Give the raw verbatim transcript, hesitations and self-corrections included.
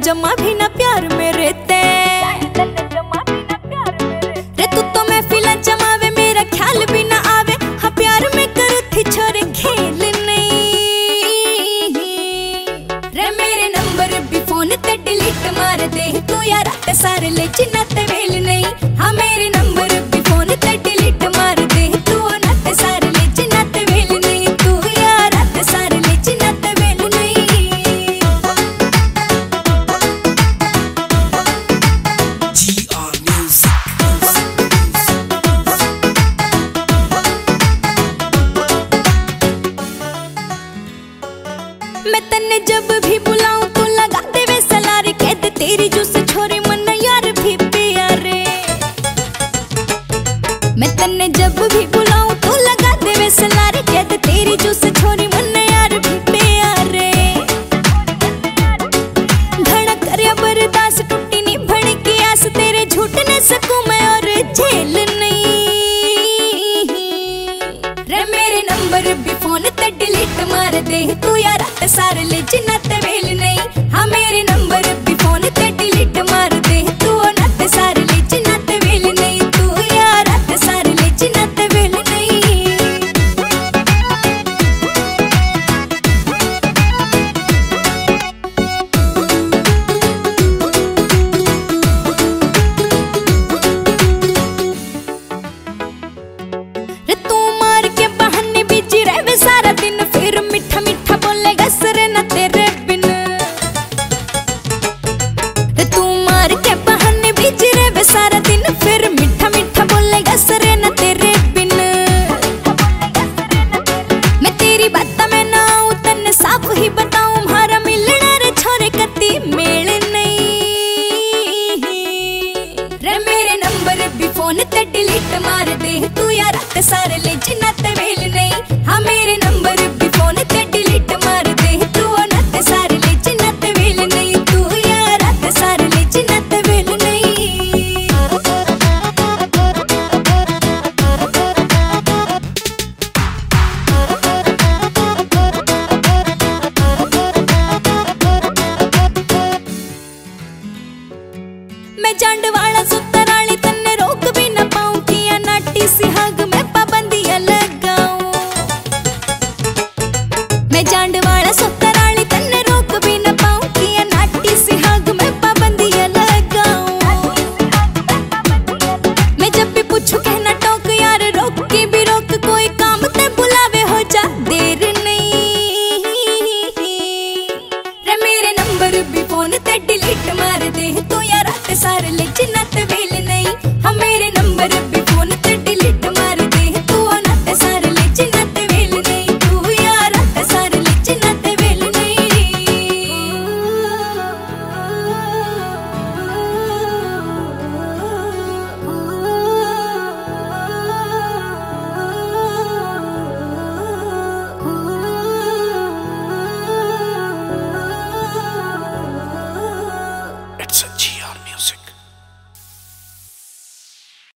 जमा भी ना प्यार मेरे ते रे तू तो मैं फिला जमावे मेरा ख्याल भी ना आवे। हाँ प्यार में करू थी छोरे खेल नहीं रे मेरे नंबर भी फोन ते डिलीट मार दे तू यार रात सारे ले चिन्ना ते वेल नहीं। हाँ मेरे नंबर भी फोन ते डिलीट मार दे तू रात सारे ले चिन्ना ते वेल नहीं तू यार रात सारे ले चिन्ना ते वेल नहीं। मैं तन्ने जब भी बुलाऊं तू लगा दे वे सलार कहते तेरी जूस छोरे मन यार भी प्यारे। मैं तन्ने जब भी बुलाऊं तू लगा दे वे सलार कहते तेरी जूस छोरे मन यार भी प्यारे। घड़ा करया बर्दाश्त टूटी नहीं भड़की आस तेरे झूठ न सकूं मैं और झेल नहीं रे मेरे नंबर भी फोन ते डिलीट मार दे तू यार रात सारे ले चिन्ना ते वेल नहीं। हाँ मेरे नंबर भी फोन ते डिलीट मार दे तू रात सारे ले चिन्ना ते वेल नहीं तू यार रात सारे ले चिन्ना ते वेल नहीं। रे तू मार के बहाने बिजी रहे सारा दिन फिर मीठा मीठा बोलेगा सरे न तेरे बिन रे तू मार के बहाने बिजी रहे सारा दिन फिर मीठा मीठा बोलेगा सरे न तेरे बिन। मैं तेरी बात में ना आऊं तन्ने साफ ही बताऊं हमारा मिलना रे छोरे कती मेल नहीं रे मेरे नंबर भी फोन ते डिलीट मार दे तू यार रात सारे ले चिन्ना ते वेल नहीं। हाँ मेरे नंबर भी फोन ते डिलीट मार दे तू रात सारे ले चिन्ना ते वेल नहीं तू यार रात सारे ले चिन्ना ते वेल नहीं। मैं जांड वाला सुतराली तन्ने रोक भी ना पाऊं किया नाटी सी हग